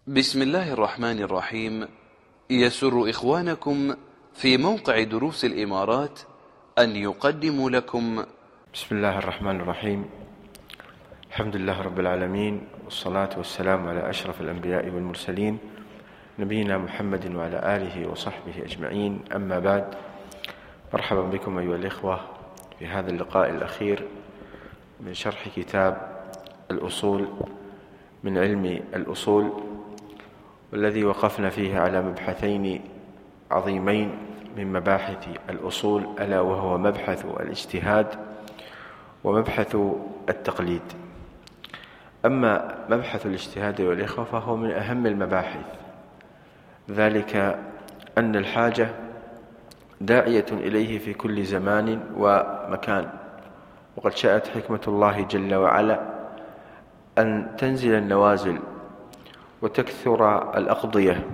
بسم الله الرحمن الرحيم. يسر إخوانكم في موقع دروس الإمارات أن يقدموا لكم بسم الله الرحمن الرحيم. الحمد لله رب العالمين، والصلاة والسلام على أشرف الأنبياء والمرسلين نبينا محمد وعلى آله وصحبه أجمعين. أما بعد، مرحبا بكم أيها الإخوة في هذا اللقاء الأخير من شرح كتاب الأصول من علم الأصول، والذي وقفنا فيه على مبحثين عظيمين من مباحث الأصول، ألا وهو مبحث الاجتهاد ومبحث التقليد. أما مبحث الاجتهاد والإخوة فهو من أهم المباحث، ذلك أن الحاجة داعية إليه في كل زمان ومكان، وقد شاءت حكمة الله جل وعلا أن تنزل النوازل وتكثر الأقضية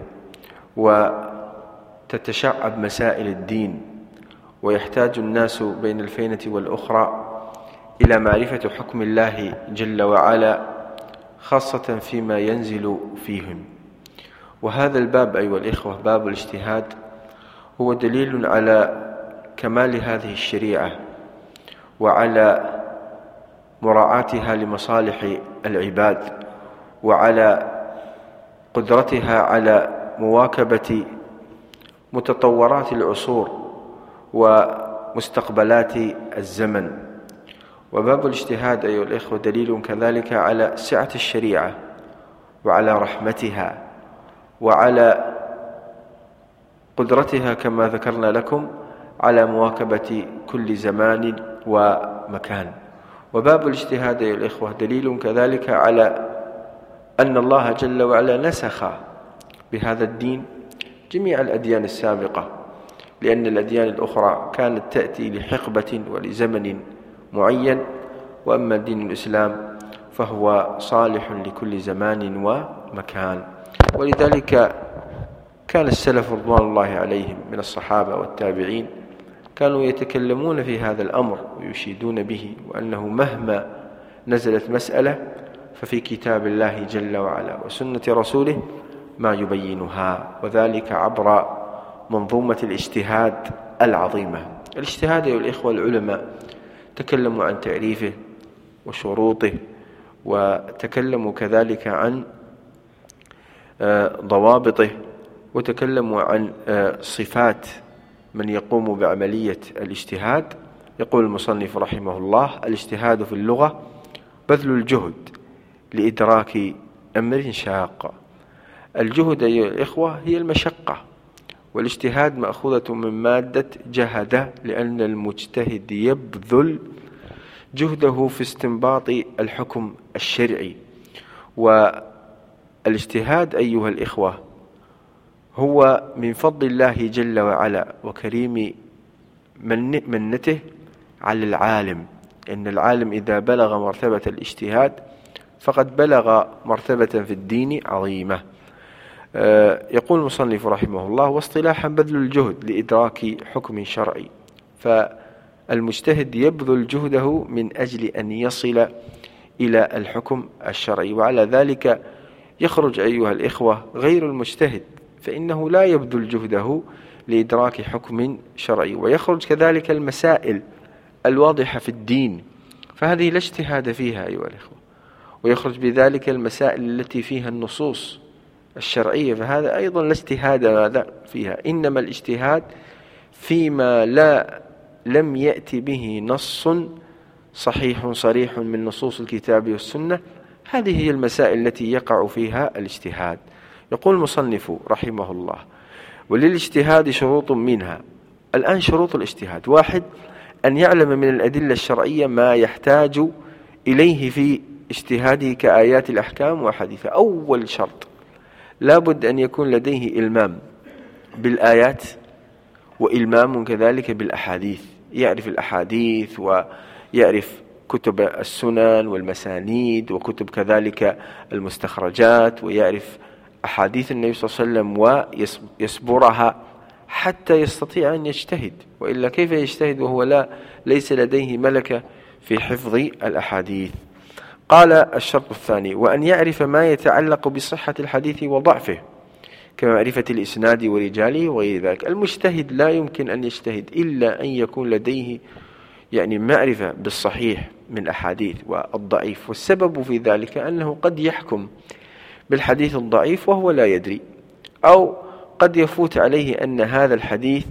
وتتشعب مسائل الدين، ويحتاج الناس بين الفينة والأخرى إلى معرفة حكم الله جل وعلا، خاصة فيما ينزل فيهم. وهذا الباب أيها الإخوة، باب الاجتهاد، هو دليل على كمال هذه الشريعة وعلى مراعاتها لمصالح العباد، وعلى قدرتها على مواكبة متطورات العصور ومستقبلات الزمن. وباب الاجتهاد أيها الإخوة دليل كذلك على سعة الشريعة وعلى رحمتها وعلى قدرتها كما ذكرنا لكم على مواكبة كل زمان ومكان. وباب الاجتهاد أيها الإخوة دليل كذلك على أن الله جل وعلا نسخ بهذا الدين جميع الأديان السابقة، لأن الأديان الأخرى كانت تأتي لحقبة ولزمن معين، وأما دين الإسلام فهو صالح لكل زمان ومكان. ولذلك كان السلف رضوان الله عليهم من الصحابة والتابعين كانوا يتكلمون في هذا الأمر ويشيدون به، وأنه مهما نزلت مسألة ففي كتاب الله جل وعلا وسنة رسوله ما يبينها، وذلك عبر منظومة الاجتهاد العظيمة. الاجتهاد يا الإخوة، العلماء تكلموا عن تعريفه وشروطه، وتكلموا كذلك عن ضوابطه، وتكلموا عن صفات من يقوم بعملية الاجتهاد. يقول المصنف رحمه الله: الاجتهاد في اللغة بذل الجهد لإدراك أمر شاق. الجهد أيها الإخوة هي المشقة، والاجتهاد مأخوذة من مادة جهد، لأن المجتهد يبذل جهده في استنباط الحكم الشرعي. والاجتهاد أيها الإخوة هو من فضل الله جل وعلا وكريم منته على العالم، إن العالم إذا بلغ مرتبة الاجتهاد فقد بلغ مرتبة في الدين عظيمة. يقول المصنف رحمه الله: واصطلاحا بذل الجهد لإدراك حكم شرعي. فالمجتهد يبذل جهده من أجل أن يصل إلى الحكم الشرعي، وعلى ذلك يخرج أيها الإخوة غير المجتهد، فإنه لا يبذل جهده لإدراك حكم شرعي. ويخرج كذلك المسائل الواضحة في الدين، فهذه لا اجتهاد فيها أيها الإخوة. ويخرج بذلك المسائل التي فيها النصوص الشرعية، فهذا أيضا لا اجتهاد فيها، إنما الاجتهاد فيما لم يأتي به نص صحيح صريح من نصوص الكتاب والسنة. هذه هي المسائل التي يقع فيها الاجتهاد. يقول المصنف رحمه الله: وللاجتهاد شروط منها. الآن شروط الاجتهاد: 1. أن يعلم من الأدلة الشرعية ما يحتاج إليه في اجتهاده كآيات الأحكام وحديثة. أول شرط لابد أن يكون لديه إلمام بالآيات وإلمام كذلك بالأحاديث، يعرف الأحاديث ويعرف كتب السنن والمسانيد وكتب كذلك المستخرجات، ويعرف أحاديث النبي صلى الله عليه وسلم ويصبرها حتى يستطيع أن يجتهد، وإلا كيف يجتهد وهو ليس لديه ملكة في حفظ الأحاديث؟ قال الشرط الثاني: وأن يعرف ما يتعلق بصحة الحديث وضعفه كمعرفة الإسناد ورجاله وغير ذلك. المجتهد لا يمكن أن يجتهد إلا أن يكون لديه معرفة بالصحيح من الأحاديث والضعيف، والسبب في ذلك أنه قد يحكم بالحديث الضعيف وهو لا يدري، أو قد يفوت عليه أن هذا الحديث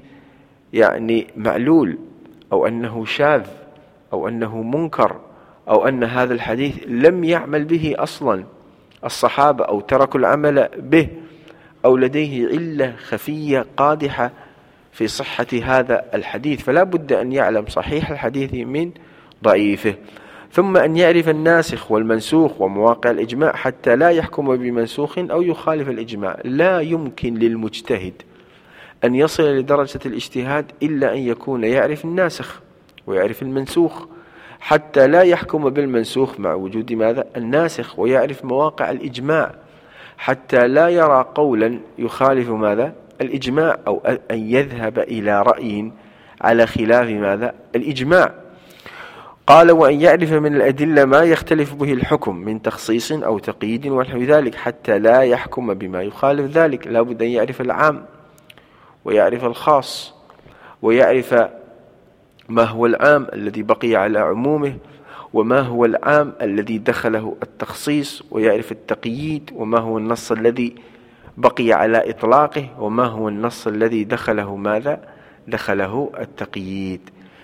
معلول، أو أنه شاذ، أو أنه منكر، أو أن هذا الحديث لم يعمل به أصلا الصحابة أو تركوا العمل به، أو لديه علة خفية قادحة في صحة هذا الحديث، فلا بد أن يعلم صحيح الحديث من ضعيفه. ثم أن يعرف الناسخ والمنسوخ ومواقع الإجماع حتى لا يحكم بمنسوخ أو يخالف الإجماع. لا يمكن للمجتهد أن يصل لدرجة الاجتهاد إلا أن يكون يعرف الناسخ ويعرف المنسوخ حتى لا يحكم بالمنسوخ مع وجود ماذا؟ الناسخ، ويعرف مواقع الإجماع حتى لا يرى قولا يخالف ماذا؟ الإجماع، أو أن يذهب إلى رأي على خلاف ماذا؟ الإجماع. قال: وأن يعرف من الأدلة ما يختلف به الحكم من تخصيص أو تقييد ونحو ذلك حتى لا يحكم بما يخالف ذلك. لا بد أن يعرف العام ويعرف الخاص، ويعرف ما هو العام الذي بقي على عمومه، وما هو العام الذي دخله التخصيص، ويعرف التقييد، وما هو النص الذي بقي على إطلاقه، وما هو النص الذي دخله ماذا؟ دخله التقييد.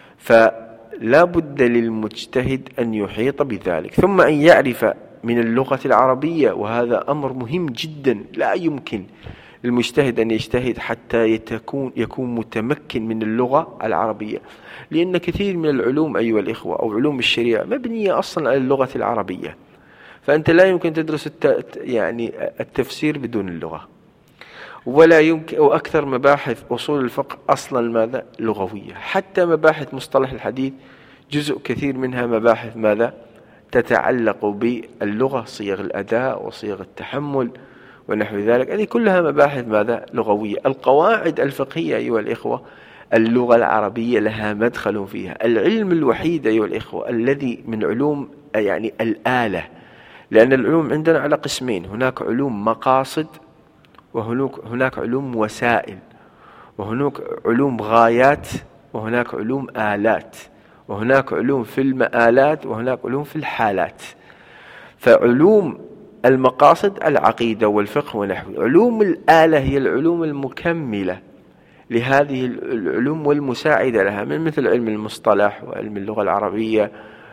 فلا بد للمجتهد أن يحيط بذلك. ثم أن يعرف من اللغة العربية، وهذا أمر مهم جدا. لا يمكن للمجتهد أن يجتهد حتى يكون متمكن من اللغة العربية، لأن كثير من العلوم أيها الإخوة أو علوم الشريعة مبنية أصلا على اللغة العربية، فأنت لا يمكن تدرس التفسير بدون اللغة، ولا يمكن. وأكثر مباحث أصول الفقه أصلا ماذا؟ لغوية. حتى مباحث مصطلح الحديث جزء كثير منها مباحث ماذا؟ تتعلق باللغة، صيغ الأداء وصيغ التحمل ونحو ذلك، هذه كلها مباحث ماذا؟ لغوية. القواعد الفقهية أيها الإخوة اللغة العربية لها مدخل فيها. العلم الوحيد أيها الإخوة الذي من علوم الآلة، لأن العلوم عندنا على قسمين: هناك علوم مقاصد، وهناك علوم وسائل، وهناك علوم غايات، وهناك علوم آلات، وهناك علوم في المآلات، وهناك علوم في الحالات. فعلوم المقاصد العقيدة والفقه ونحوه. علوم الآلة هي العلوم المكملة لهذه العلوم والمساعدة لها، من مثل علم المصطلح وعلم اللغة العربية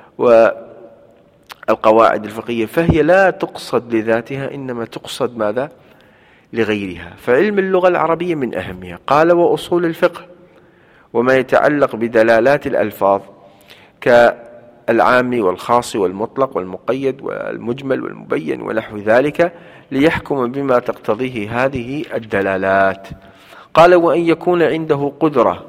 والقواعد الفقهية، فهي لا تقصد لذاتها إنما تقصد ماذا؟ لغيرها. فعلم اللغة العربية من أهمها. قال: وأصول الفقه وما يتعلق بدلالات الألفاظ كالعام والخاص والمطلق والمقيد والمجمل والمبين ونحو ذلك، ليحكم بما تقتضيه هذه الدلالات. قال: وأن يكون عنده قدرة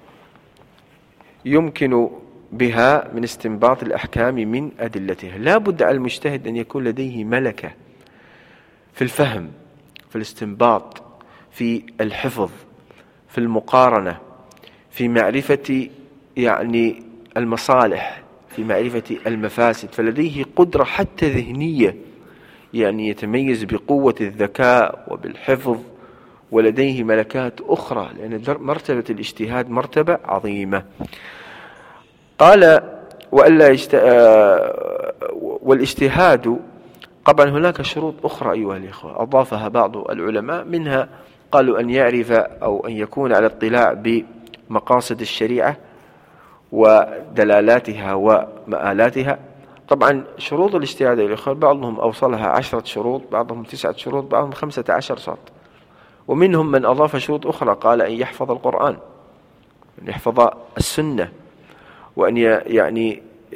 يمكن بها من استنباط الأحكام من أدلتها. لا بد على المجتهد أن يكون لديه ملكة في الفهم، في الاستنباط، في الحفظ، في المقارنة، في معرفة المصالح، في معرفة المفاسد، فلديه قدرة حتى ذهنية، يتميز بقوة الذكاء وبالحفظ، ولديه ملكات أخرى، لأن مرتبة الاجتهاد مرتبة عظيمة. قال: والاجتهاد طبعا هناك شروط أخرى أيها الإخوة أضافها بعض العلماء، منها قالوا أن يعرف أو أن يكون على اطلاع بمقاصد الشريعة ودلالاتها ومآلاتها. طبعا شروط الاجتهاد أيها الإخوة بعضهم أوصلها 10 شروط، بعضهم 9 شروط، بعضهم 15 شرط، ومنهم من أضاف شروط أخرى، قال أن يحفظ القرآن، أن يحفظ السنة، وأن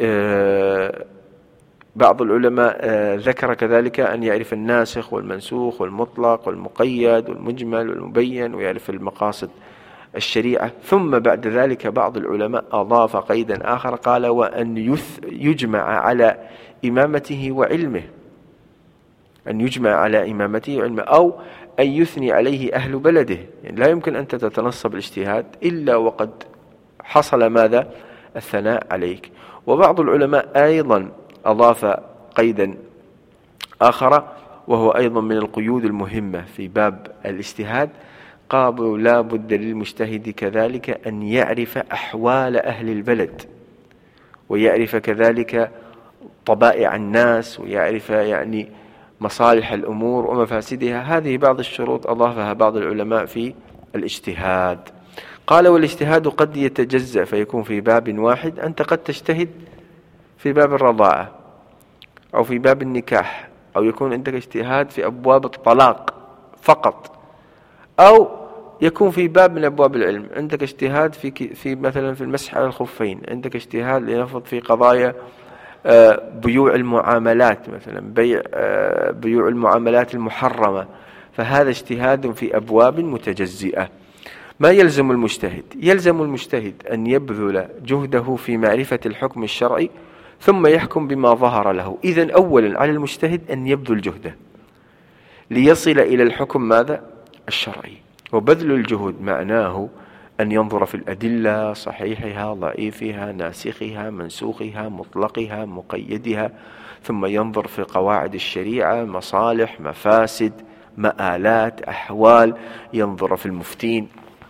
بعض العلماء ذكر كذلك أن يعرف الناسخ والمنسوخ والمطلق والمقيد والمجمل والمبين، ويعرف المقاصد الشريعة. ثم بعد ذلك بعض العلماء أضاف قيدا آخر، قال: وأن يجمع على إمامته وعلمه، أن يجمع على إمامته وعلمه، أو أن يثني عليه أهل بلده. لا يمكن أن تتنصب الاجتهاد إلا وقد حصل ماذا؟ الثناء عليك. وبعض العلماء أيضا أضاف قيدا آخر وهو أيضا من القيود المهمة في باب الاجتهاد. قالوا لا بد للمجتهد كذلك أن يعرف أحوال أهل البلد، ويعرف كذلك طبائع الناس، ويعرف يعني مصالح الأمور ومفاسدها. هذه بعض الشروط أضافها بعض العلماء في الاجتهاد. قال والاجتهاد قد يتجزأ فيكون في باب واحد. أنت قد تجتهد في باب الرضاعة أو في باب النكاح، أو يكون عندك اجتهاد في أبواب الطلاق فقط، أو يكون في باب من أبواب العلم. عندك اجتهاد في مثلا في المسح على الخفين، عندك اجتهاد لنفرض في قضايا بيوع المعاملات، مثلا بيوع المعاملات المحرمة، فهذا اجتهاد في أبواب متجزئة. ما يلزم المجتهد؟ يلزم المجتهد أن يبذل جهده في معرفة الحكم الشرعي ثم يحكم بما ظهر له. إذن أولا على المجتهد أن يبذل جهده ليصل إلى الحكم ماذا؟ الشرعي. وبذل الجهد معناه أن ينظر في الأدلة، صحيحها، ضعيفها، ناسخها، منسوخها، مطلقها، مقيدها، ثم ينظر في قواعد الشريعة، مصالح، مفاسد، مآلات، أحوال، ينظر في المفتين،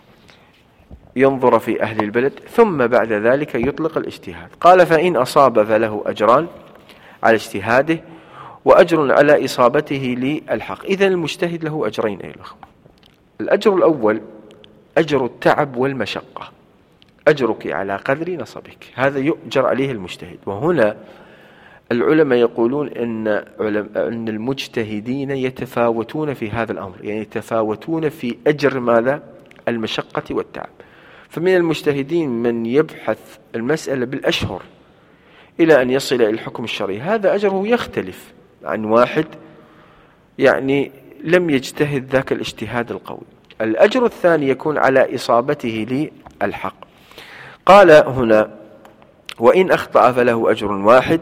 ينظر في أهل البلد، ثم بعد ذلك يطلق الاجتهاد. قال فإن أصاب فله أجران على اجتهاده وأجر على إصابته للحق. إذن المجتهد له أجرين أيها الأخوة. الأجر الأول أجر التعب والمشقة، أجرك على قدر نصبك، هذا يؤجر عليه المجتهد. وهنا العلماء يقولون أن المجتهدين يتفاوتون في هذا الأمر، يعني يتفاوتون في أجر ماذا؟ المشقة والتعب. فمن المجتهدين من يبحث المسألة بالأشهر إلى أن يصل إلى الحكم الشرعي، هذا أجره يختلف عن واحد يعني لم يجتهد ذاك الاجتهاد القوي. الأجر الثاني يكون على إصابته للحق. قال هنا وإن أخطأ فله أجر واحد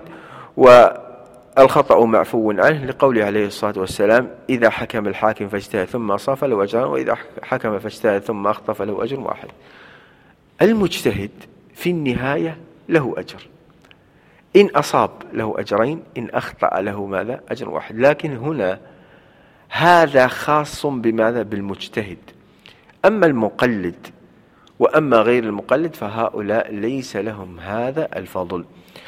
والخطأ معفو عنه، لقوله عليه الصلاة والسلام إذا حكم الحاكم فاجتهد ثم أصاب فله أجران، وإذا حكم فاجتهد ثم أخطأ فله أجر واحد. المجتهد في النهاية له أجر، إن أصاب له أجرين، إن أخطأ له ماذا؟ أجر واحد. لكن هنا هذا خاص بماذا؟ بالمجتهد. أما المقلد وأما غير المقلد فهؤلاء ليس لهم هذا الفضل.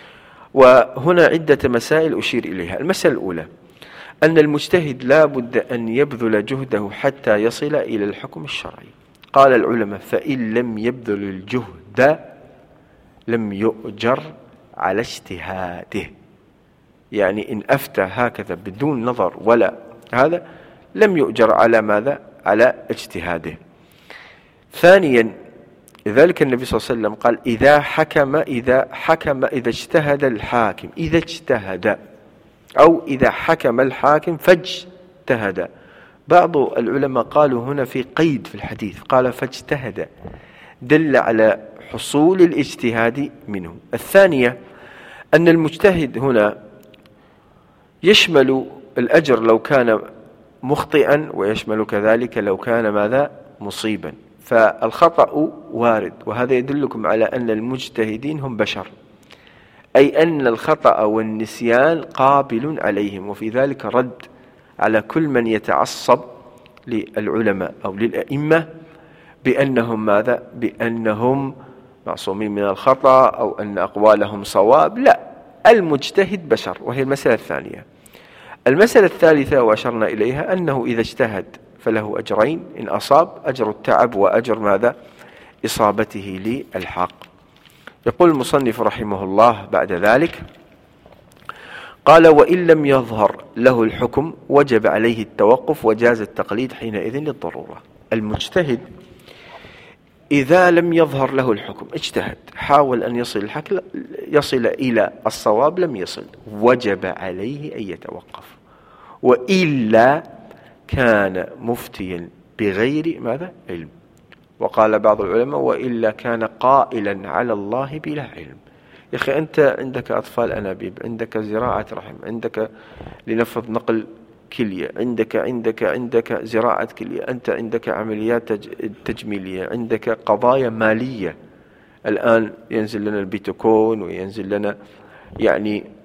وهنا عدة مسائل أشير إليها. المسألة الأولى أن المجتهد لا بد أن يبذل جهده حتى يصل إلى الحكم الشرعي. قال العلماء فإن لم يبذل الجهد لم يؤجر على اجتهاده، يعني إن أفتى هكذا بدون نظر ولا هذا لم يؤجر على ماذا؟ على اجتهاده. ثانيا لذلك النبي صلى الله عليه وسلم قال إذا اجتهد الحاكم، إذا اجتهد أو إذا حكم الحاكم فاجتهد. بعض العلماء قالوا هنا في قيد في الحديث، قال فاجتهد، دل على حصول الاجتهاد منه. الثانية أن المجتهد هنا يشمل الأجر لو كان مخطئا، ويشمل كذلك لو كان ماذا؟ مصيبا. فالخطأ وارد، وهذا يدلكم على أن المجتهدين هم بشر، أي أن الخطأ والنسيان قابل عليهم، وفي ذلك رد على كل من يتعصب للعلماء أو للأئمة بأنهم ماذا؟ بأنهم معصومين من الخطأ أو أن أقوالهم صواب. لا، المجتهد بشر. وهي المسألة الثانية. المسألة الثالثة وأشرنا إليها أنه إذا اجتهد فله أجرين، إن أصاب أجر التعب وأجر ماذا؟ إصابته للحق. يقول المصنف رحمه الله بعد ذلك قال وإن لم يظهر له الحكم وجب عليه التوقف وجاز التقليد حينئذ للضرورة. المجتهد إذا لم يظهر له الحكم، اجتهد، حاول أن يصل إلى الصواب، لم يصل، وجب عليه أن يتوقف، وإلا كان مفتيا بغير ماذا؟ علم. وقال بعض العلماء وإلا كان قائلا على الله بلا علم. يا أخي أنت عندك أطفال أنابيب، عندك زراعة رحم، عندك لنفرض نقل كلية، عندك زراعة كلية، أنت عندك عمليات تجميلية، عندك قضايا مالية. الآن ينزل لنا البيتكوين وينزل لنا يعني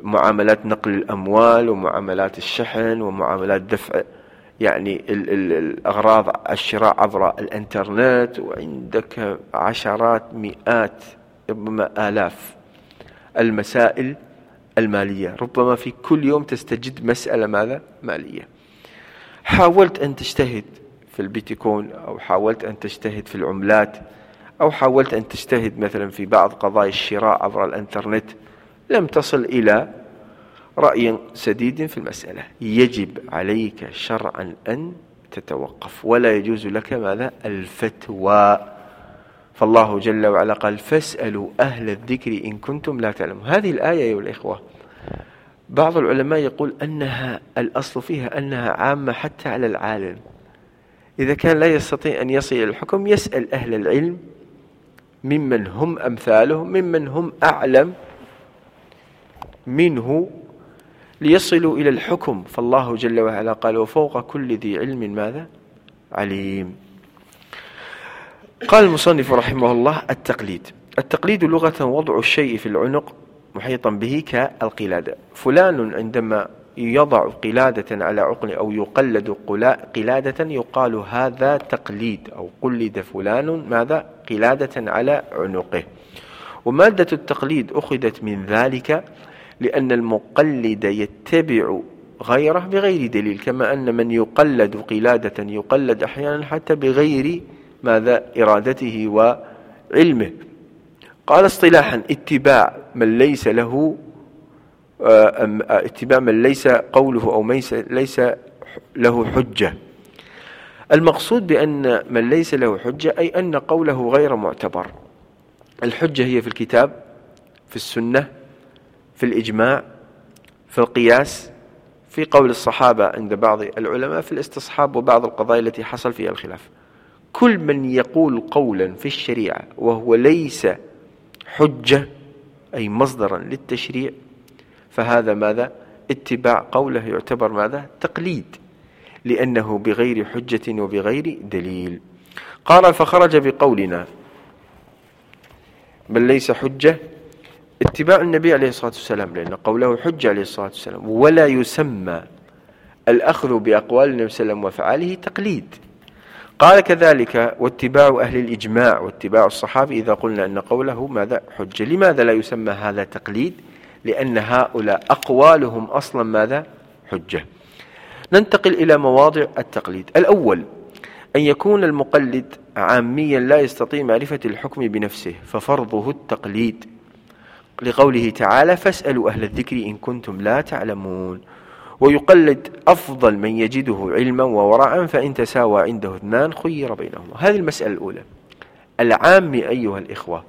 معاملات نقل الأموال ومعاملات الشحن ومعاملات دفع يعني الأغراض، الشراء عبر الإنترنت، وعندك عشرات مئات ربما آلاف المسائل المالية. ربما في كل يوم تستجد مسألة ماذا؟ مالية. حاولت أن تجتهد في البيتكوين، أو حاولت أن تجتهد في العملات، أو حاولت أن تجتهد مثلا في بعض قضايا الشراء عبر الإنترنت، لم تصل إلى رأي سديد في المسألة. يجب عليك شرعا أن تتوقف، ولا يجوز لك ماذا؟ الفتوى. فالله جل وعلا قال فاسألوا أهل الذكر إن كنتم لا تعلمون. هذه الآية أيها الإخوة بعض العلماء يقول أنها الأصل فيها أنها عامة حتى على العالم. إذا كان لا يستطيع أن يصل إلى الحكم يسأل أهل العلم ممن هم أمثالهم، ممن هم أعلم منه، ليصلوا إلى الحكم. فالله جل وعلا قال وفوق كل ذي علم ماذا؟ عليم. قال المصنف رحمه الله التقليد. التقليد لغة وضع الشيء في العنق محيطا به كالقلادة. فلان عندما يضع قلادة على عقل أو يقلد قلادة يقال هذا تقليد، أو قلد فلان ماذا؟ قلادة على عنقه. ومادة التقليد أخذت من ذلك لأن المقلد يتبع غيره بغير دليل، كما أن من يقلد قلادة يقلد أحيانا حتى بغير ماذا؟ إرادته وعلمه. قال اصطلاحا اتباع من ليس له اتباع من ليس قوله أو ليس له حجة. المقصود بأن من ليس له حجة أي أن قوله غير معتبر. الحجة هي في الكتاب، في السنة، في الإجماع، في القياس، في قول الصحابة عند بعض العلماء، في الاستصحاب وبعض القضايا التي حصل فيها الخلاف. كل من يقول قولا في الشريعة وهو ليس حجة أي مصدرا للتشريع فهذا ماذا؟ اتباع قوله يعتبر ماذا؟ تقليد، لأنه بغير حجة وبغير دليل. قال فخرج بقولنا من ليس حجة اتباع النبي عليه الصلاة والسلام، لأن قوله حجة عليه الصلاة والسلام، ولا يسمى الأخذ بأقوال النبي صلى الله عليه وسلم وفعاله تقليد. قال كذلك واتباع أهل الإجماع واتباع الصحابة إذا قلنا أن قوله ماذا؟ حجة. لماذا لا يسمى هذا تقليد؟ لأن هؤلاء أقوالهم أصلا ماذا؟ حجة. ننتقل إلى مواضع التقليد. الأول أن يكون المقلد عاميا لا يستطيع معرفة الحكم بنفسه ففرضه التقليد، لقوله تعالى فاسألوا أهل الذكر إن كنتم لا تعلمون. ويقلد أفضل من يجده علما وورعا، فإن تساوى عنده اثنان خير بينهما. هذه المسألة الأولى. العام أيها الإخوة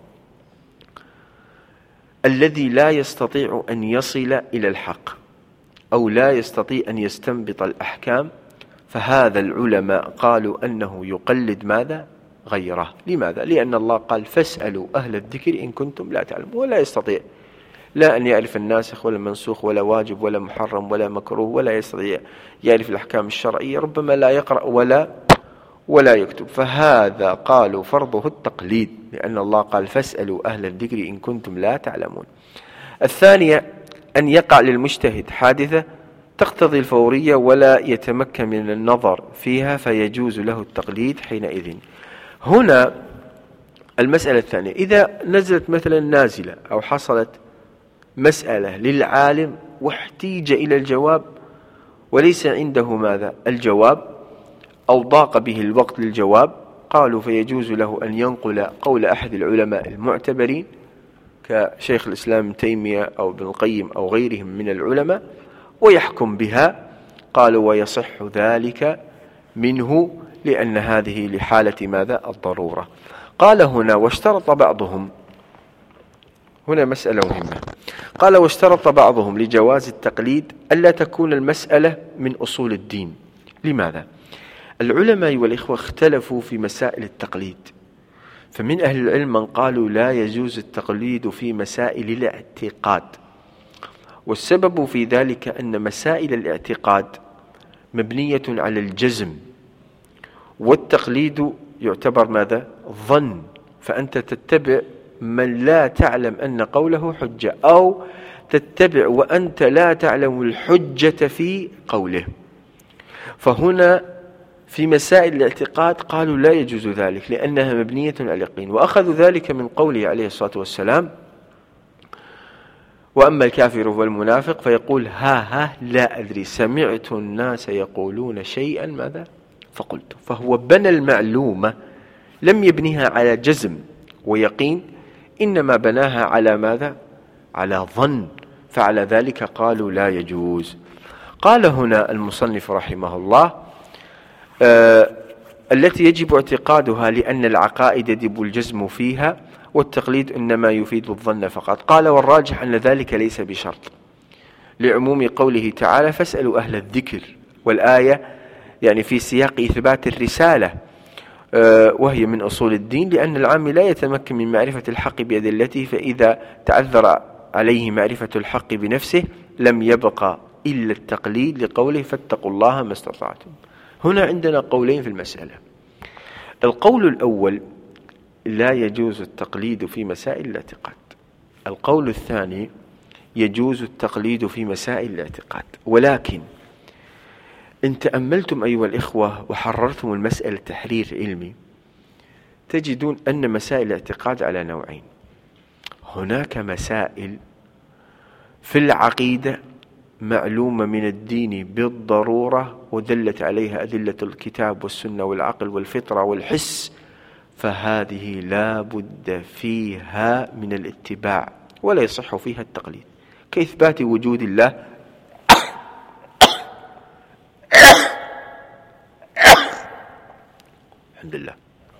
الذي لا يستطيع أن يصل إلى الحق أو لا يستطيع أن يستنبط الأحكام، فهذا العلماء قالوا أنه يقلد ماذا؟ غيره. لماذا؟ لأن الله قال فاسألوا أهل الذكر إن كنتم لا تعلمون، ولا يستطيع لا أن يعرف الناسخ ولا المنسوخ ولا واجب ولا محرم ولا مكروه، ولا يستطيع يعرف الأحكام الشرعية، ربما لا يقرأ ولا يكتب. فهذا قالوا فرضه التقليد، لأن الله قال فاسألوا أهل الذكر إن كنتم لا تعلمون. الثانية أن يقع للمجتهد حادثة تقتضي الفورية ولا يتمكن من النظر فيها فيجوز له التقليد حينئذ. هنا المسألة الثانية، إذا نزلت مثلا نازلة أو حصلت مسألة للعالم واحتيج إلى الجواب وليس عنده ماذا؟ الجواب، أو ضاق به الوقت للجواب، قالوا فيجوز له أن ينقل قول أحد العلماء المعتبرين كشيخ الإسلام ابن تيمية أو ابن القيم أو غيرهم من العلماء ويحكم بها. قالوا ويصح ذلك منه لأن هذه لحالة ماذا؟ الضرورة. قال هنا واشترط بعضهم، هنا مسألة مهمة، قال واشترط بعضهم لجواز التقليد ألا تكون المسألة من أصول الدين. لماذا؟ العلماء والإخوة اختلفوا في مسائل التقليد، فمن أهل العلم من قالوا لا يجوز التقليد في مسائل الاعتقاد، والسبب في ذلك أن مسائل الاعتقاد مبنية على الجزم، والتقليد يعتبر ماذا؟ ظن، فأنت تتبع من لا تعلم أن قوله حجة، أو تتبع وأنت لا تعلم الحجة في قوله. فهنا في مسائل الاعتقاد قالوا لا يجوز ذلك لأنها مبنية على اليقين، وأخذوا ذلك من قوله عليه الصلاة والسلام: وأما الكافر والمنافق فيقول ها لا أدري سمعت الناس يقولون شيئا ماذا فقلت. فهو بنى المعلومة، لم يبنيها على جزم ويقين، إنما بناها على ماذا؟ على ظن، فعلى ذلك قالوا لا يجوز. قال هنا المصنف رحمه الله: التي يجب اعتقادها لأن العقائد يجب الجزم فيها والتقليد إنما يفيد الظن فقط. قال: والراجح أن ذلك ليس بشرط لعموم قوله تعالى: فاسألوا أهل الذكر، والآية يعني في سياق إثبات الرسالة، وهي من أصول الدين، لأن العام لا يتمكن من معرفة الحق بأدلته، فإذا تعذر عليه معرفة الحق بنفسه لم يبقى إلا التقليد لقوله: فاتقوا الله ما استطعتم. هنا عندنا قولين في المسألة. القول الأول: لا يجوز التقليد في مسائل الاعتقاد. القول الثاني: يجوز التقليد في مسائل الاعتقاد. ولكن إن تأملتم أيها الإخوة وحررتم المسألة تحرير علمي، تجدون أن مسائل الاعتقاد على نوعين. هناك مسائل في العقيدة معلومة من الدين بالضرورة ودلت عليها أدلة الكتاب والسنة والعقل والفطرة والحس، فهذه لا بد فيها من الاتباع ولا يصح فيها التقليد، كإثبات وجود الله الحمد لله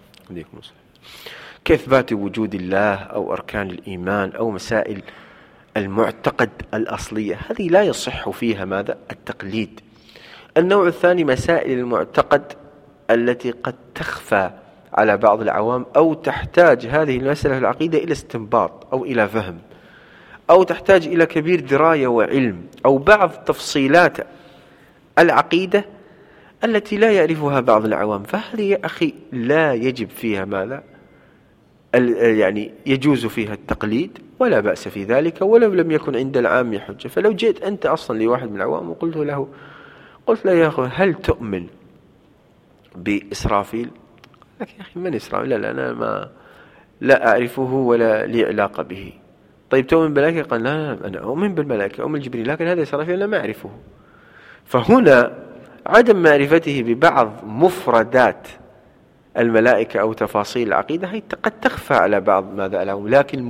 كإثبات وجود الله أو أركان الإيمان أو مسائل المعتقد الأصلية، هذه لا يصح فيها ماذا؟ التقليد. النوع الثاني: مسائل المعتقد التي قد تخفى على بعض العوام، أو تحتاج هذه المسألة في العقيدة إلى استنباط أو إلى فهم، أو تحتاج إلى كبير دراية وعلم، أو بعض تفصيلات العقيدة التي لا يعرفها بعض العوام، فهذه يا أخي لا يجب فيها ماذا؟ يعني يجوز فيها التقليد ولا بأس في ذلك ولو لم يكن عند العام حجة. فلو جئت أنت أصلا لواحد من العوام وقلت له يا أخي هل تؤمن بإسرافيل؟ يا أخي من إسرافيل؟ لا أنا لا أعرفه ولا لي علاقة به. طيب تؤمن بالملائكة؟ قال لا أنا أؤمن بالملائكة، أؤمن جبريل، لكن هذا إسرافيل أنا ما أعرفه. فهنا عدم معرفته ببعض مفردات الملائكة أو تفاصيل العقيدة هي قد تخفى على بعض ماذا لهم، لكن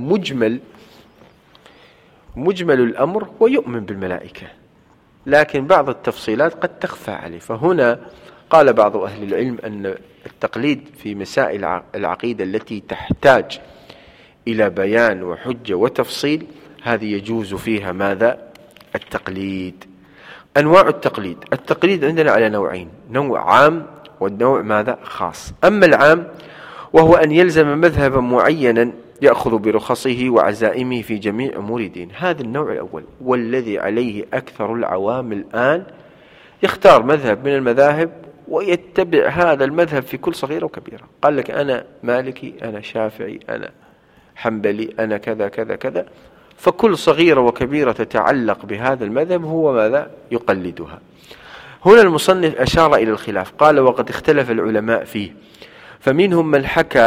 مجمل الأمر ويؤمن بالملائكة، لكن بعض التفصيلات قد تخفى عليه. فهنا قال بعض أهل العلم أن التقليد في مسائل العقيدة التي تحتاج إلى بيان وحجة وتفصيل هذه يجوز فيها ماذا؟ التقليد. أنواع التقليد عندنا على نوعين: نوع عام والنوع ماذا؟ خاص. أما العام وهو أن يلزم مذهبا معينا يأخذ برخصه وعزائمه في جميع أمور دين. هذا النوع الأول والذي عليه أكثر العوام الآن، يختار مذهب من المذاهب ويتبع هذا المذهب في كل صغيرة وكبيرة. قال لك أنا مالكي، أنا شافعي، أنا حنبلي، أنا كذا كذا كذا، فكل صغيرة وكبيرة تتعلق بهذا المذهب هو ماذا؟ يقلدها. هنا المصنف أشار إلى الخلاف، قال: وقد اختلف العلماء فيه، فمنهم من حكى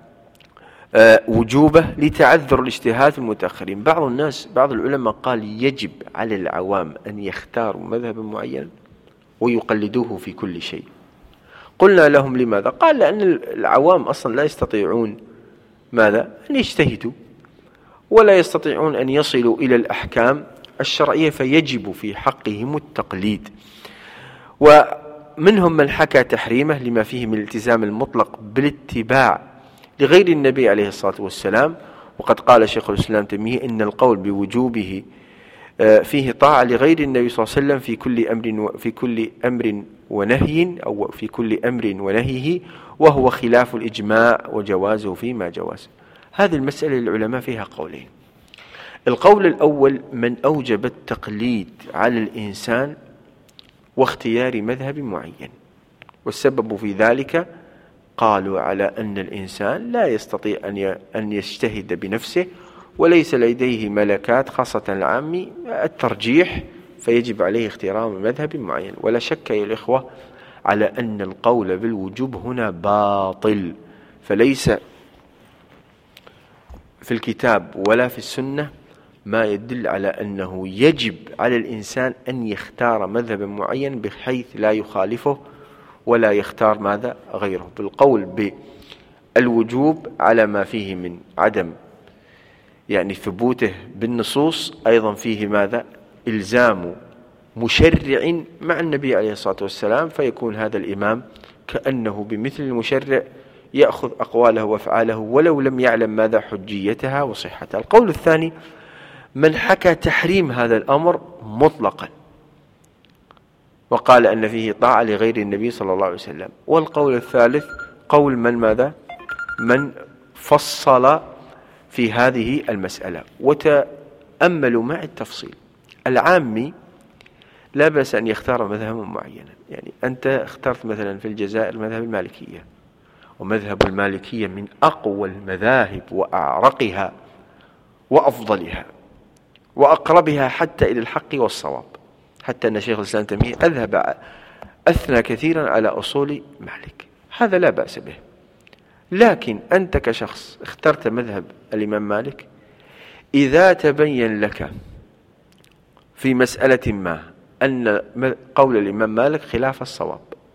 وجوبه لتعذر الاجتهاد في المتأخرين. بعض العلماء قال يجب على العوام أن يختاروا مذهبا معين ويقلدوه في كل شيء. قلنا لهم لماذا؟ قال: لأن العوام أصلا لا يستطيعون ماذا؟ أن يجتهدوا ولا يستطيعون أن يصلوا إلى الأحكام الشرعية، فيجب في حقهم التقليد. ومنهم من حكى تحريمه لما فيه من الالتزام المطلق بالاتباع لغير النبي عليه الصلاة والسلام، وقد قال شيخ الإسلام تيمية إن القول بوجوبه فيه طاعة لغير النبي صلى الله عليه وسلم في كل أمر ونهي، أو في كل أمر ونهيه، وهو خلاف الإجماع وجوازه فيما جواز. هذه المسألة العلماء فيها قولين. القول الأول: من أوجب التقليد على الإنسان واختيار مذهب معين، والسبب في ذلك قالوا على أن الإنسان لا يستطيع أن يجتهد بنفسه وليس لديه ملكات خاصة العامي الترجيح، فيجب عليه اختيار مذهب معين. ولا شك يا الإخوة على أن القول بالوجوب هنا باطل، فليس في الكتاب ولا في السنة ما يدل على أنه يجب على الإنسان أن يختار مذهب معين بحيث لا يخالفه ولا يختار ماذا غيره. بالقول بالوجوب على ما فيه من عدم يعني ثبوته بالنصوص، أيضا فيه ماذا إلزام مشرع مع النبي عليه الصلاة والسلام، فيكون هذا الإمام كأنه بمثل المشرع يأخذ أقواله وأفعاله ولو لم يعلم ماذا حجيتها وصحتها. القول الثاني من حكى تحريم هذا الأمر مطلقا وقال أن فيه طاعة لغير النبي صلى الله عليه وسلم. والقول الثالث قول من فصل في هذه المسألة. وتأملوا مع التفصيل. العامي لا بأس أن يختار مذهبا معينا، يعني أنت اخترت مثلا في الجزائر مذهب المالكية، ومذهب المالكية من أقوى المذاهب وأعرقها وأفضلها وأقربها حتى إلى الحق والصواب، حتى أن شيخ الإسلام تيمية أثنى كثيرا على أصول مالك، هذا لا بأس به. لكن أنت كشخص اخترت مذهب الإمام مالك، إذا تبين لك في مسألة ما أن قول الإمام مالك خلاف الصواب،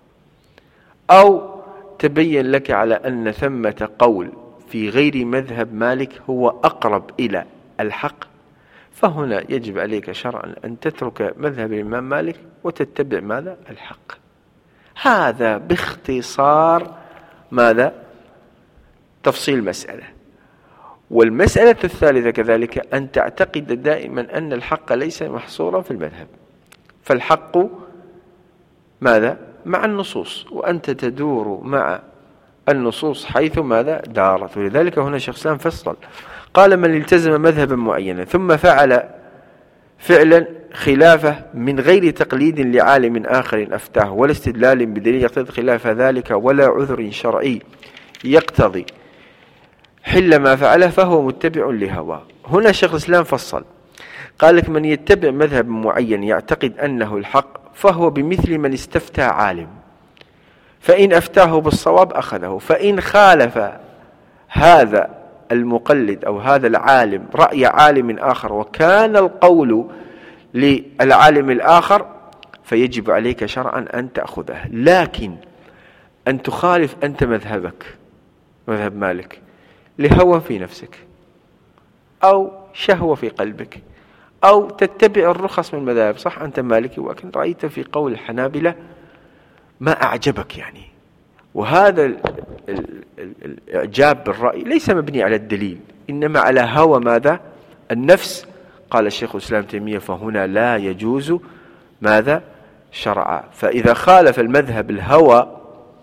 أو تبين لك على أن ثمة قول في غير مذهب مالك هو أقرب إلى الحق، فهنا يجب عليك شرعا أن تترك مذهب الإمام مالك وتتبع ماذا الحق. هذا باختصار ماذا تفصيل مسألة. والمسألة الثالثة كذلك أن تعتقد دائما أن الحق ليس محصورا في المذهب، فالحق ماذا مع النصوص، وأنت تدور مع النصوص حيث ماذا دارت. ولذلك هنا شيخ الإسلام فصل قال من التزم مذهبا معينا ثم فعل فعلا خلافه من غير تقليد لعالم آخر أفتاه ولا استدلال بدليل يقتضي خلاف ذلك ولا عذر شرعي يقتضي حل ما فعله فهو متبع لهواه. هنا شيخ الإسلام فصل قال لك من يتبع مذهب معين يعتقد أنه الحق فهو بمثل من استفتى عالم، فإن أفتاه بالصواب أخذه، فإن خالف هذا المقلد أو هذا العالم رأي عالم آخر وكان القول للعالم الآخر فيجب عليك شرعا أن تأخذه. لكن أن تخالف أنت مذهبك مذهب مالك لهوى في نفسك أو شهوة في قلبك أو تتبع الرخص من المذاهب، صح أنت مالكي ولكن رأيت في قول الحنابلة ما أعجبك يعني، وهذا الإعجاب بالرأي ليس مبني على الدليل إنما على هوى ماذا النفس. قال الشيخ الإسلام تيمية فهنا لا يجوز ماذا شرعا. فإذا خالف المذهب الهوى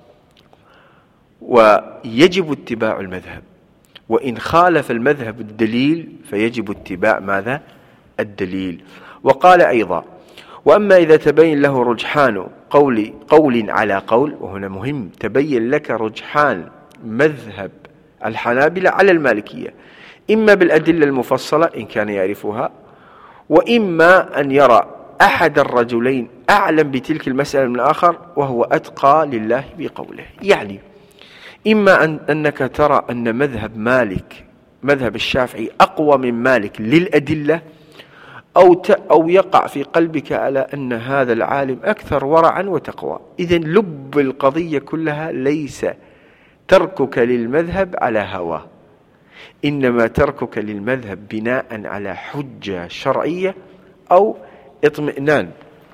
ويجب اتباع المذهب، وإن خالف المذهب الدليل فيجب اتباع ماذا الدليل. وقال أيضا وأما إذا تبين له رجحان قول على قول، وهنا مهم تبين لك رجحان مذهب الحنابلة على المالكية إما بالأدلة المفصلة إن كان يعرفها، وإما أن يرى أحد الرجلين أعلم بتلك المسألة من الآخر وهو أتقى لله بقوله. يعني إما أنك ترى أن مذهب مالك مذهب الشافعي أقوى من مالك للأدلة، أو يقع في قلبك على أن هذا العالم أكثر ورعا وتقوى. إذن لب القضية كلها ليس تركك للمذهب على هوى، إنما تركك للمذهب بناء على حجة شرعية أو اطمئنان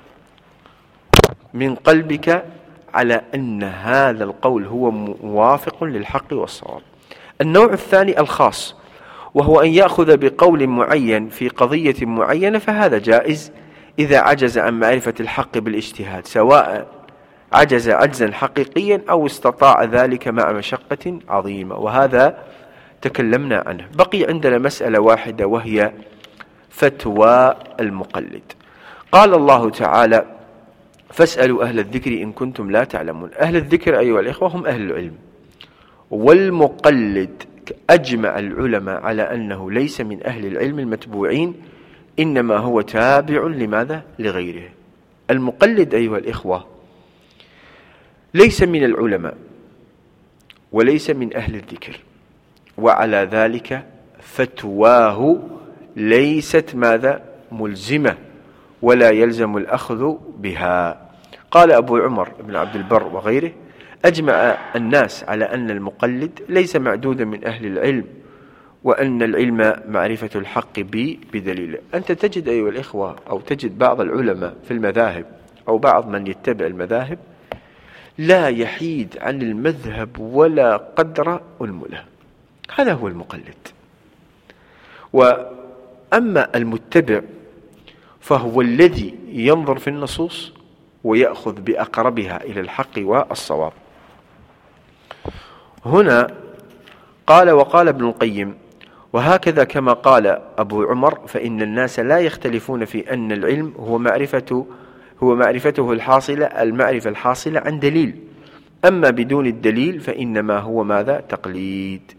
من قلبك على أن هذا القول هو موافق للحق والصواب. النوع الثاني الخاص، وهو أن يأخذ بقول معين في قضية معينة، فهذا جائز إذا عجز عن معرفة الحق بالاجتهاد، سواء عجز عجزا حقيقيا أو استطاع ذلك مع مشقة عظيمة، وهذا تكلمنا عنه. بقي عندنا مسألة واحدة وهي فتوى المقلد. قال الله تعالى فاسألوا أهل الذكر إن كنتم لا تعلمون. أهل الذكر أيها الإخوة هم أهل العلم، والمقلد لذلك أجمع العلماء على أنه ليس من أهل العلم المتبوعين، إنما هو تابع لماذا؟ لغيره. المقلد أيها الإخوة ليس من العلماء وليس من أهل الذكر، وعلى ذلك فتواه ليست ماذا؟ ملزمة، ولا يلزم الأخذ بها. قال أبو عمر بن عبد البر وغيره: أجمع الناس على أن المقلد ليس معدودا من أهل العلم، وأن العلم معرفة الحق بدليله. أنت تجد أيها الإخوة، أو تجد بعض العلماء في المذاهب أو بعض من يتبع المذاهب لا يحيد عن المذهب ولا قدر أنمله، هذا هو المقلد. وأما المتبع فهو الذي ينظر في النصوص ويأخذ بأقربها إلى الحق والصواب. هنا قال: وقال ابن القيم: وهكذا كما قال أبو عمر، فإن الناس لا يختلفون في أن العلم هو معرفته الحاصلة، المعرفة الحاصلة عن دليل، أما بدون الدليل فإنما هو ماذا؟ تقليد.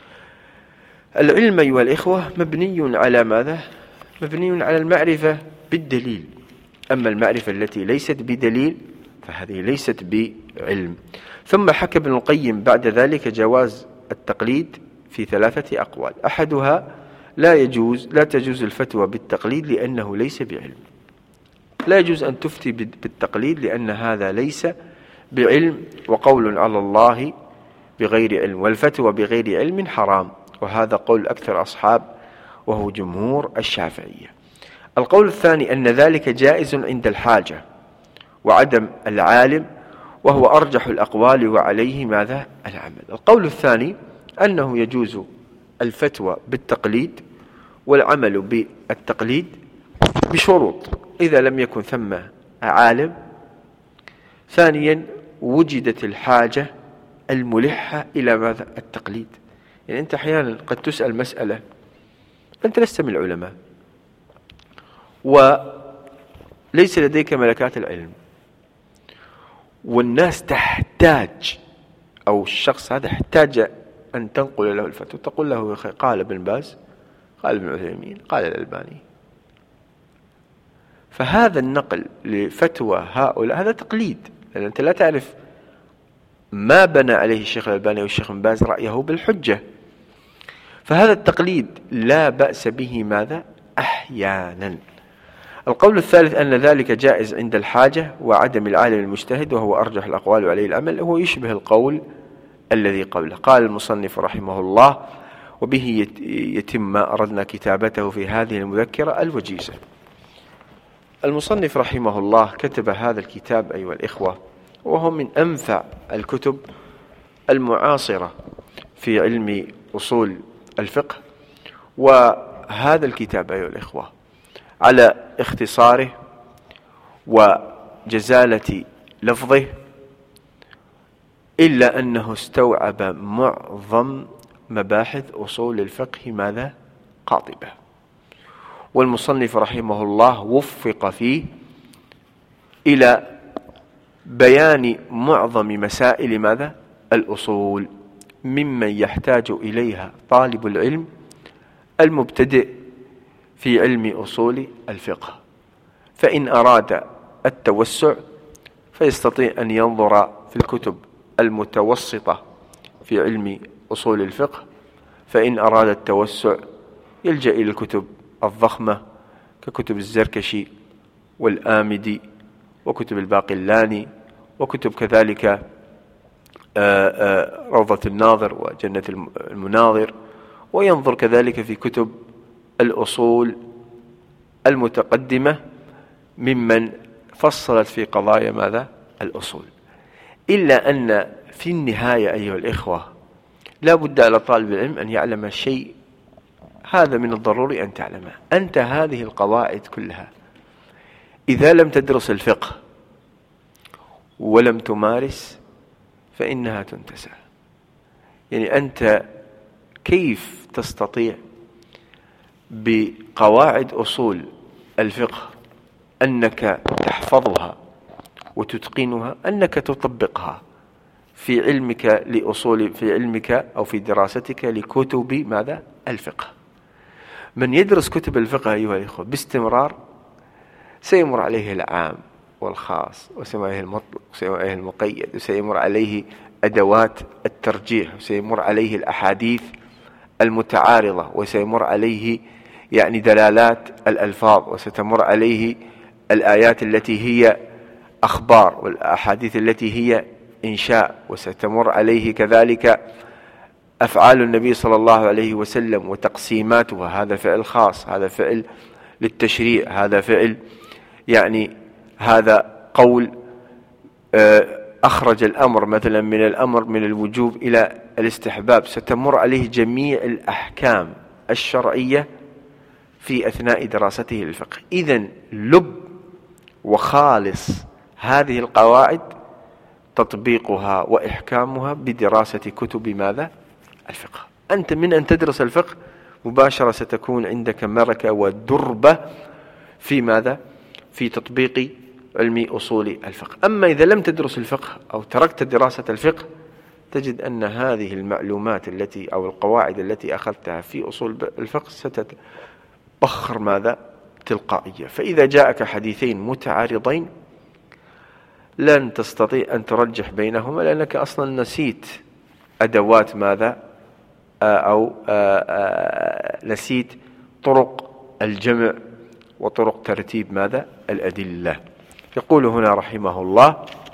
العلم أيها الإخوة مبني على ماذا؟ مبني على المعرفة بالدليل، أما المعرفة التي ليست بدليل فهذه ليست بعلم. ثم حكى ابن القيم بعد ذلك جواز التقليد في 3 أقوال. أحدها: لا تجوز الفتوى بالتقليد لأنه ليس بعلم. لا يجوز أن تفتي بالتقليد لأن هذا ليس بعلم، وقول على الله بغير علم، والفتوى بغير علم حرام، وهذا قول أكثر أصحاب وهو جمهور الشافعية. القول الثاني أن ذلك جائز عند الحاجة وعدم العالم، وهو أرجح الأقوال وعليه ماذا؟ العمل. القول الثاني أنه يجوز الفتوى بالتقليد والعمل بالتقليد بشروط: إذا لم يكن ثم عالم، ثانيا وجدت الحاجة الملحة إلى ماذا؟ التقليد. يعني أنت أحيانا قد تسأل مسألة أنت لست من العلماء وليس لديك ملكات العلم، والناس تحتاج، أو الشخص هذا احتاج أن تنقل له الفتوى، تقول له: قال ابن باز، قال ابن عثيمين، قال الألباني. فهذا النقل لفتوى هؤلاء هذا تقليد، لأن أنت لا تعرف ما بنى عليه الشيخ الألباني والشيخ ابن باز رأيه بالحجة. فهذا التقليد لا بأس به ماذا؟ أحيانا. القول الثالث أن ذلك جائز عند الحاجة وعدم العالم المجتهد، وهو أرجح الأقوال وعليه العمل، هو يشبه القول الذي قبله. قال المصنف رحمه الله: وبه يتم ما أردنا كتابته في هذه المذكرة الوجيزة. المصنف رحمه الله كتب هذا الكتاب أيها الإخوة، وهو من أنفع الكتب المعاصرة في علم أصول الفقه. وهذا الكتاب أيها الإخوة على اختصاره وجزالة لفظه، إلا أنه استوعب معظم مباحث أصول الفقه ماذا؟ قاطبة. والمصنف رحمه الله وفق فيه إلى بيان معظم مسائل ماذا؟ الأصول، ممن يحتاج إليها طالب العلم المبتدئ في علم أصول الفقه. فإن أراد التوسع فيستطيع أن ينظر في الكتب المتوسطة في علم أصول الفقه، فإن أراد التوسع يلجأ إلى الكتب الضخمة ككتب الزركشي والآمدي وكتب الباقلاني وكتب كذلك روضة الناظر وجنة المناظر، وينظر كذلك في كتب الأصول المتقدمة ممن فصلت في قضايا ماذا؟ الأصول. إلا أن في النهاية أيها الإخوة لا بد على طالب العلم أن يعلم شيء، هذا من الضروري أن تعلمه. أنت هذه القواعد كلها إذا لم تدرس الفقه ولم تمارس فإنها تنتسى. يعني أنت كيف تستطيع بقواعد أصول الفقه أنك تحفظها وتتقنها، أنك تطبقها في علمك أو في دراستك لكتب ماذا؟ الفقه. من يدرس كتب الفقه أيها الإخوة باستمرار سيمر عليه العام والخاص، وسيمر عليه المطلق، وسيمر عليه المقيد، وسيمر عليه أدوات الترجيح، وسيمر عليه الأحاديث المتعارضة، وسيمر عليه يعني دلالات الألفاظ، وستمر عليه الآيات التي هي أخبار، والأحاديث التي هي إنشاء، وستمر عليه كذلك أفعال النبي صلى الله عليه وسلم وتقسيماتها، هذا فعل خاص، هذا فعل للتشريع، هذا فعل يعني هذا قول أخرج الأمر مثلا من الأمر من الوجوب إلى الاستحباب. ستمر عليه جميع الأحكام الشرعية في أثناء دراسته للفقه. إذن لب وخالص هذه القواعد تطبيقها وإحكامها بدراسة كتب ماذا؟ الفقه. أنت من أن تدرس الفقه مباشرة ستكون عندك ملكة ودربة في ماذا؟ في تطبيق علم أصول الفقه. أما إذا لم تدرس الفقه أو تركت دراسة الفقه تجد أن هذه المعلومات التي أو القواعد التي أخذتها في أصول الفقه ستتبخر ماذا؟ تلقائية. فإذا جاءك حديثين متعارضين لن تستطيع أن ترجح بينهما، لأنك أصلا نسيت أدوات ماذا؟ أو نسيت طرق الجمع وطرق ترتيب ماذا؟ الأدلة. يقول هنا رحمه الله: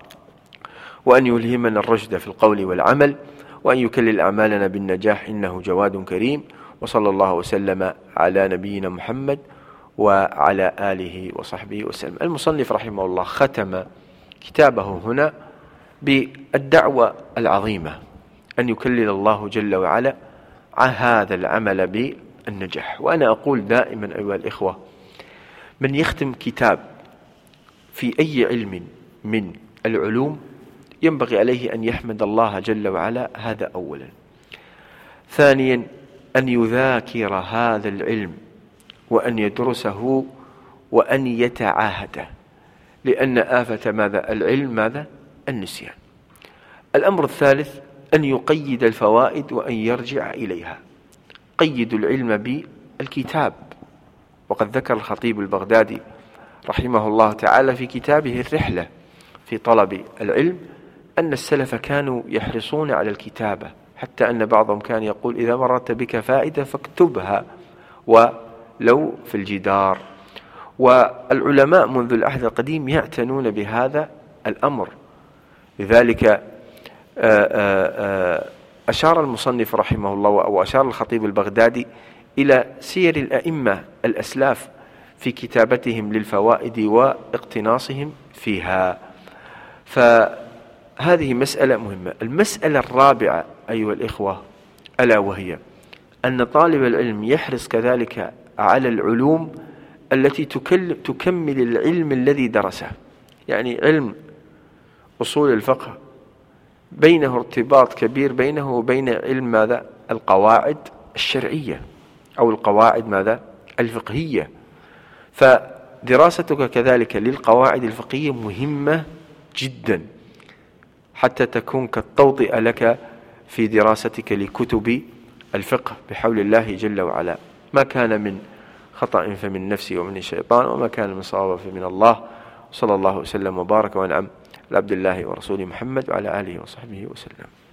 وأن يلهمنا الرشد في القول والعمل، وأن يكلل أعمالنا بالنجاح، إنه جواد كريم. وصلى الله وسلم على نبينا محمد وعلى آله وصحبه وسلم. المصنف رحمه الله ختم كتابه هنا بالدعوة العظيمة أن يكلل الله جل وعلا هذا العمل بالنجاح. وأنا أقول دائما أيها الإخوة، من يختم كتاب في أي علم من العلوم ينبغي عليه أن يحمد الله جل وعلا، هذا أولا. ثانيا أن يذاكر هذا العلم وأن يدرسه وأن يتعاهده، لأن آفة ماذا؟ العلم ماذا؟ النسيان. الأمر الثالث أن يقيد الفوائد وأن يرجع إليها. قيد العلم بالكتاب، وقد ذكر الخطيب البغدادي رحمه الله تعالى في كتابه الرحلة في طلب العلم أن السلف كانوا يحرصون على الكتابة، حتى أن بعضهم كان يقول: إذا مرت بك فائدة فاكتبها ولو في الجدار. والعلماء منذ العهد القديم يعتنون بهذا الأمر. لذلك أشار المصنف رحمه الله أو أشار الخطيب البغدادي إلى سير الأئمة الأسلاف في كتابتهم للفوائد واقتناصهم فيها. فهذه مسألة مهمة. المسألة الرابعة أيها الإخوة ألا وهي أن طالب العلم يحرص كذلك على العلوم التي تكمل العلم الذي درسه. يعني علم أصول الفقه بينه ارتباط كبير بينه وبين علم ماذا؟ القواعد الشرعية أو القواعد ماذا؟ الفقهية. فدراستك كذلك للقواعد الفقهية مهمة جدا حتى تكون كالتوطئة لك في دراستك لكتب الفقه بحول الله جل وعلا. ما كان من خطأ فمن نفسي ومن الشيطان، وما كان من صواب فمن الله. صلى الله وسلم وبارك وانعم على عبد الله ورسوله محمد وعلى آله وصحبه وسلم.